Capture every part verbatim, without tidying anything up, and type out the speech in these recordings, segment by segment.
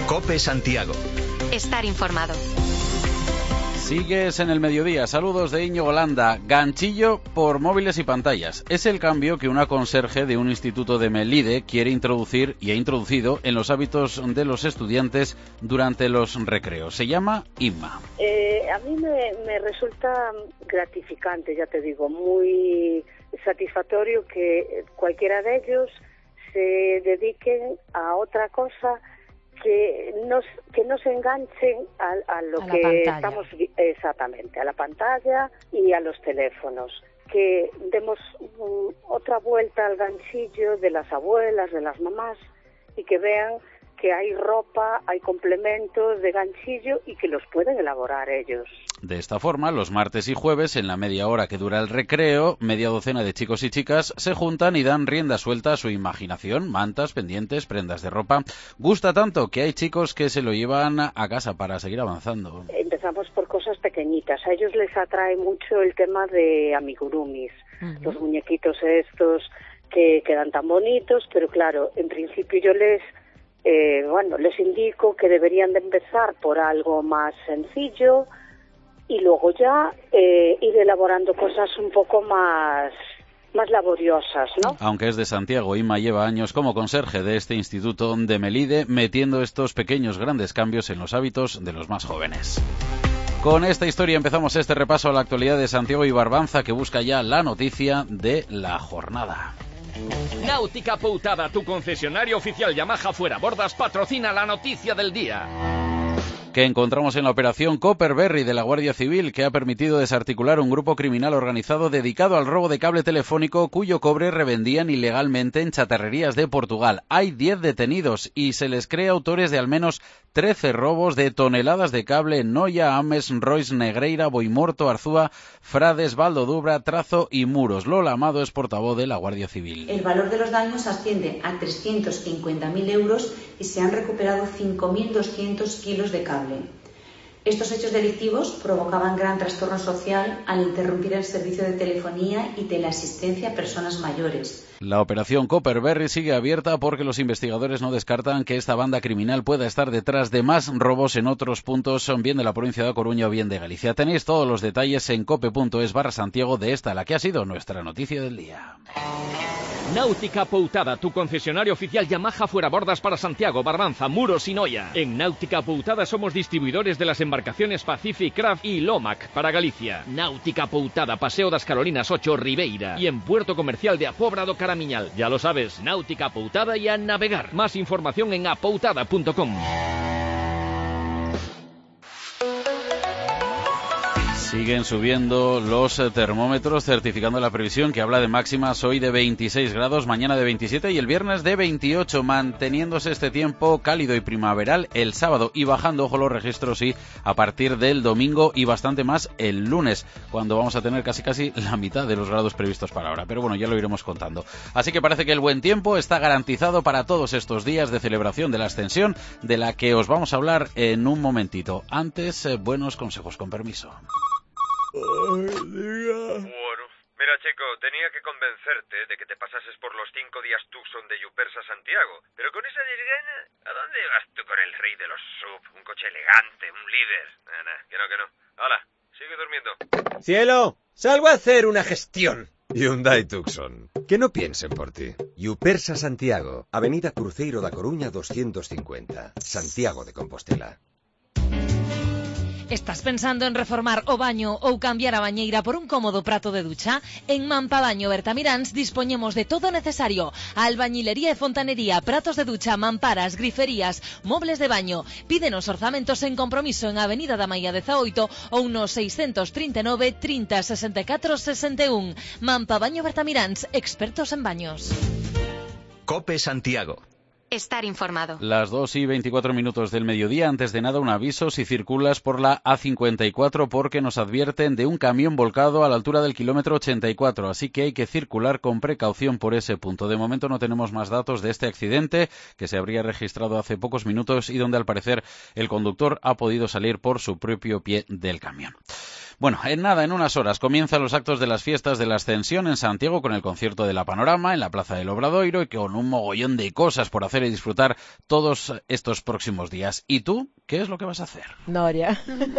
COPE Santiago. Estar informado. Sigues en el mediodía. Saludos de Íñigo Landa. Ganchillo por móviles y pantallas. Es el cambio que una conserje de un instituto de Melide quiere introducir y ha introducido en los hábitos de los estudiantes durante los recreos. Se llama Inma. Eh, a mí me, me resulta gratificante, ya te digo, muy satisfactorio que cualquiera de ellos se dediquen a otra cosa que no, que no se enganchen a, a lo a que estamos exactamente, a la pantalla y a los teléfonos, que demos um, otra vuelta al ganchillo de las abuelas, de las mamás, y que vean que hay ropa, hay complementos de ganchillo y que los pueden elaborar ellos. De esta forma, los martes y jueves, en la media hora que dura el recreo, media docena de chicos y chicas se juntan y dan rienda suelta a su imaginación, mantas, pendientes, prendas de ropa. Gusta tanto que hay chicos que se lo llevan a casa para seguir avanzando. Empezamos por cosas pequeñitas. A ellos les atrae mucho el tema de amigurumis, uh-huh. Los muñequitos estos que quedan tan bonitos, pero claro, en principio yo les... Eh, bueno, les indico que deberían de empezar por algo más sencillo y luego ya eh, ir elaborando cosas un poco más, más laboriosas, ¿no? Aunque es de Santiago, Inma lleva años como conserje de este instituto de Melide, metiendo estos pequeños grandes cambios en los hábitos de los más jóvenes. Con esta historia empezamos este repaso a la actualidad de Santiago y Barbanza, que busca ya la noticia de la jornada. Náutica Poutada, tu concesionario oficial Yamaha Fuera Bordas, patrocina la noticia del día. Que encontramos en la operación Copperberry de la Guardia Civil, que ha permitido desarticular un grupo criminal organizado dedicado al robo de cable telefónico cuyo cobre revendían ilegalmente en chatarrerías de Portugal. Hay diez detenidos y se les cree autores de al menos trece robos de toneladas de cable en Noia, Ames, Rois, Negreira, Boimorto, Arzúa, Frades, Valdodubra, Trazo y Muros. Lola Amado es portavoz de la Guardia Civil. El valor de los daños asciende a trescientos cincuenta mil euros y se han recuperado cinco mil doscientos kilos de cable. Estos hechos delictivos provocaban gran trastorno social al interrumpir el servicio de telefonía y teleasistencia a personas mayores. La operación Copperberry sigue abierta porque los investigadores no descartan que esta banda criminal pueda estar detrás de más robos en otros puntos, bien de la provincia de Coruña o bien de Galicia. Tenéis todos los detalles en cope.es barra Santiago de esta, la que ha sido nuestra noticia del día. Náutica Poutada, tu concesionario oficial Yamaha Fuera Bordas para Santiago, Barbanza, Muros y Noia. En Náutica Poutada somos distribuidores de las embarcaciones Pacific Craft y Lomac para Galicia. Náutica Poutada, Paseo das Carolinas ocho, Ribeira. Y en Puerto Comercial de Apóbra do Caramiñal. Ya lo sabes, Náutica Poutada y a navegar. Más información en apoutada punto com. Siguen subiendo los termómetros, certificando la previsión que habla de máximas hoy de veintiséis grados, mañana de veintisiete y el viernes de veintiocho, manteniéndose este tiempo cálido y primaveral el sábado y bajando, ojo los registros, sí, a partir del domingo y bastante más el lunes, cuando vamos a tener casi casi la mitad de los grados previstos para ahora. Pero bueno, ya lo iremos contando. Así que parece que el buen tiempo está garantizado para todos estos días de celebración de la Ascensión, de la que os vamos a hablar en un momentito. Antes, eh, buenos consejos, con permiso. Ay, diga. Bueno, mira, chico, tenía que convencerte de que te pasases por los cinco días Tucson de Yupersa Santiago. Pero con esa desgana, ¿a dónde vas tú con el rey de los sub? Un coche elegante, un líder. Nah, nah, que no, que no. Hala, sigue durmiendo. Cielo, salgo a hacer una gestión. Hyundai Tucson. Que no piensen por ti. Yupersa Santiago, Avenida Cruceiro da Coruña doscientos cincuenta, Santiago de Compostela. Estás pensando en reformar o baño ou cambiar a bañeira por un cómodo prato de ducha? En Mampabaño Bertamiráns dispoñemos de todo o necesario: albañilería e fontanería, pratos de ducha, mamparas, griferías, mobles de baño. Pídenos orzamentos en compromiso en Avenida da Maia dezaoito ou no seiscentos trinta e nove, trinta, sesenta e catro, sesenta e un. Mampabaño Bertamiráns, expertos en baños. COPE Santiago. Estar informado. Las dos y veinticuatro minutos del mediodía. Antes de nada, un aviso si circulas por la A cincuenta y cuatro, porque nos advierten de un camión volcado a la altura del kilómetro ochenta y cuatro, así que hay que circular con precaución por ese punto. De momento no tenemos más datos de este accidente, que se habría registrado hace pocos minutos y donde al parecer el conductor ha podido salir por su propio pie del camión. Bueno, en nada, en unas horas comienzan los actos de las fiestas de la Ascensión en Santiago con el concierto de la Panorama en la Plaza del Obradoiro y con un mogollón de cosas por hacer y disfrutar todos estos próximos días. ¿Y tú? ¿Qué es lo que vas a hacer? Noria.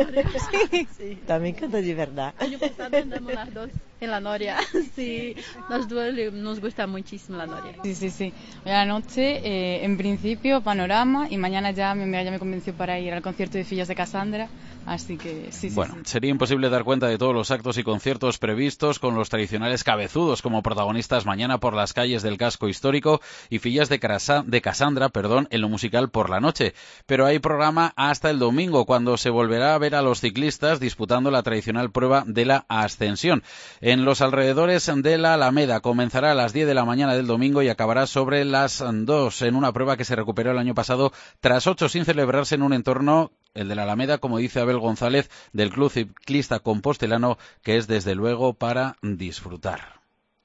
Sí, sí. También canto de verdad. Año pasado andamos las dos en la Noria. Sí, nos duele, nos gusta muchísimo la Noria. Sí, sí, sí. Hoy a la noche, eh, en principio, Panorama, y mañana ya mi amiga ya me convenció para ir al concierto de Fillas de Cassandra, así que sí, sí. Bueno, sí. Sería imposible dar cuenta de todos los actos y conciertos previstos con los tradicionales cabezudos como protagonistas mañana por las calles del casco histórico y Fillas de, Crasa, de Cassandra, perdón, en lo musical por la noche. Pero hay programa hasta el domingo, cuando se volverá a ver a los ciclistas disputando la tradicional prueba de la Ascensión. En los alrededores de la Alameda comenzará a las diez de la mañana del domingo y acabará sobre las dos en una prueba que se recuperó el año pasado tras ocho sin celebrarse en un entorno, el de la Alameda, como dice Abel González, del Club Ciclista Compostelano, que es desde luego para disfrutar.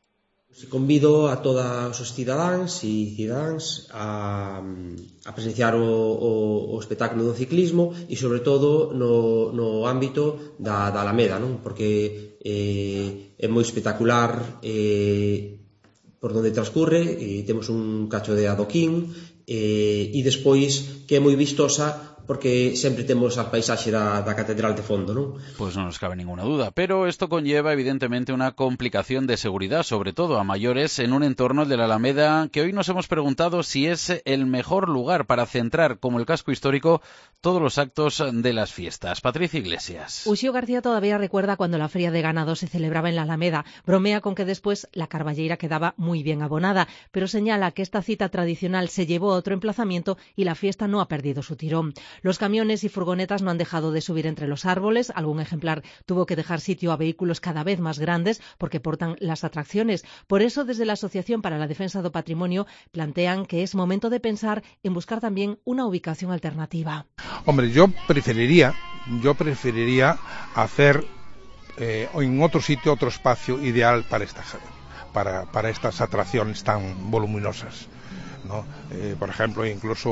Convido a todos os cidadáns e cidadáns a, a presenciar o, o, o espectáculo do ciclismo e, sobre todo, no, no ámbito da, da Alameda, non? Porque eh, é moi espectacular eh, por onde transcurre, e temos un cacho de adoquín, eh, e despois que é moi vistosa porque sempre temos a paisaxe da, da catedral de fondo, ¿no? Pues no nos cabe ninguna duda, pero esto conlleva evidentemente una complicación de seguridad, sobre todo a mayores, en un entorno de la Alameda que hoy nos hemos preguntado si es el mejor lugar para centrar, como el casco histórico, todos los actos de las fiestas. Patricia Iglesias. Uxío García todavía recuerda cuando la feria de ganado se celebraba en la Alameda. Bromea con que después la carballeira quedaba muy bien abonada, pero señala que esta cita tradicional se llevó a otro emplazamiento y la fiesta no ha perdido su tirón. Los camiones y furgonetas no han dejado de subir entre los árboles. Algún ejemplar tuvo que dejar sitio a vehículos cada vez más grandes porque portan las atracciones. Por eso, desde la Asociación para la Defensa do Patrimonio plantean que es momento de pensar en buscar también una ubicación alternativa. Hombre, yo preferiría, yo preferiría hacer eh, en otro sitio otro espacio ideal para esta, para, para estas atracciones tan voluminosas, ¿no? Eh, por ejemplo, incluso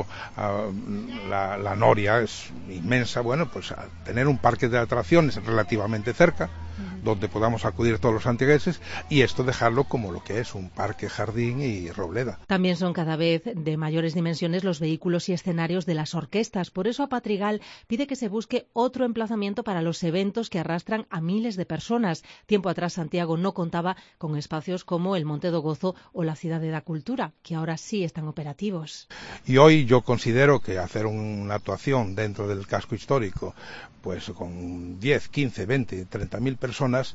uh, la, la Noria es inmensa. Bueno, pues a tener un parque de atracciones relativamente cerca, uh-huh, donde podamos acudir todos los santiagueses, y esto dejarlo como lo que es un parque, jardín y robleda. También son cada vez de mayores dimensiones los vehículos y escenarios de las orquestas. Por eso Apatrigal pide que se busque otro emplazamiento para los eventos que arrastran a miles de personas. Tiempo atrás Santiago no contaba con espacios como el Monte do Gozo o la Ciudad de la Cultura, que ahora sí están operativos. Y hoy yo considero que hacer una actuación dentro del casco histórico, pues con diez, quince, veinte, treinta mil personas,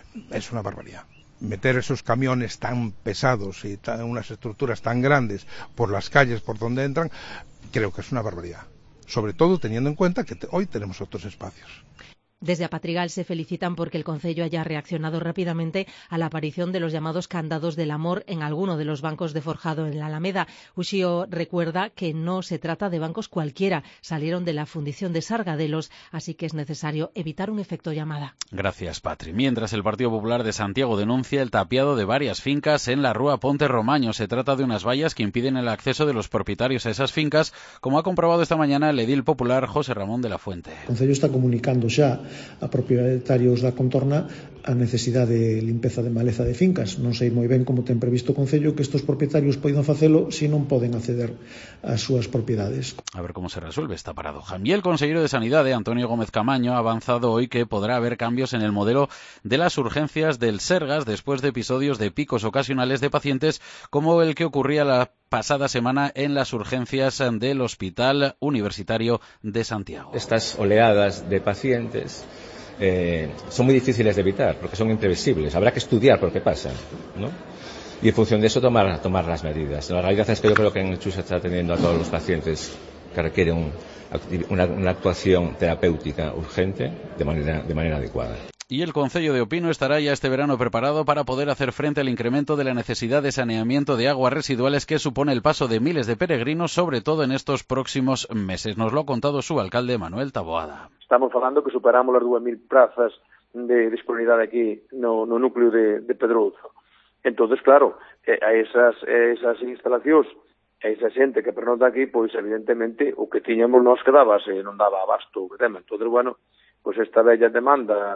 es una barbaridad. Meter esos camiones tan pesados y tan, unas estructuras tan grandes por las calles por donde entran, creo que es una barbaridad. Sobre todo teniendo en cuenta que te, hoy tenemos otros espacios. Desde Apatrigal se felicitan porque el concello haya reaccionado rápidamente a la aparición de los llamados candados del amor en alguno de los bancos de forjado en la Alameda. Uxío recuerda que no se trata de bancos cualquiera, salieron de la fundición de Sargadelos, así que es necesario evitar un efecto llamada. Gracias, Patri. Mientras el Partido Popular de Santiago denuncia el tapiado de varias fincas en la Rúa Ponte Romaño. Se trata de unas vallas que impiden el acceso de los propietarios a esas fincas, como ha comprobado esta mañana el edil popular José Ramón de la Fuente. El concello está comunicando xa a propietarios da contorna a necesidade de limpeza de maleza de fincas. Non sei moi ben como ten previsto o concello que estes propietarios poidan facelo se non poden acceder ás súas propiedades. A ver cómo se resuelve esta paradoja. Y el consejero de Sanidade, Antonio Gómez Camaño, ha avanzado hoy que podrá haber cambios en el modelo de las urgencias del Sergas después de episodios de picos ocasionales de pacientes como el que ocurría la pasada semana en las urgencias del Hospital Universitario de Santiago. Estas oleadas de pacientes Eh, son muy difíciles de evitar porque son imprevisibles. Habrá que estudiar por qué pasa, ¿no? Y en función de eso tomar, tomar las medidas. La realidad es que yo creo que en el Chus se está atendiendo a todos los pacientes que requieren un, una, una actuación terapéutica urgente de manera, de manera adecuada. Y el Concello de Opino estará ya este verano preparado para poder hacer frente al incremento de la necesidad de saneamiento de aguas residuales que supone el paso de miles de peregrinos, sobre todo en estos próximos meses. Nos lo ha contado su alcalde, Manuel Taboada. Estamos falando que superamos as dúas mil prazas de disponibilidade aquí no, no núcleo de, de Pedrouzo. Entonces, claro, a esas, esas instalacións, a esa xente que pernota aquí, pois evidentemente o que tiñamos nos quedaba, se non daba abasto o que tema. Entonces, bueno, pois esta bella demanda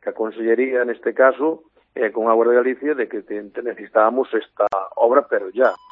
que a Consellería, neste caso, eh, con Aguas de Galicia, de que te, te necesitábamos esta obra, pero ya.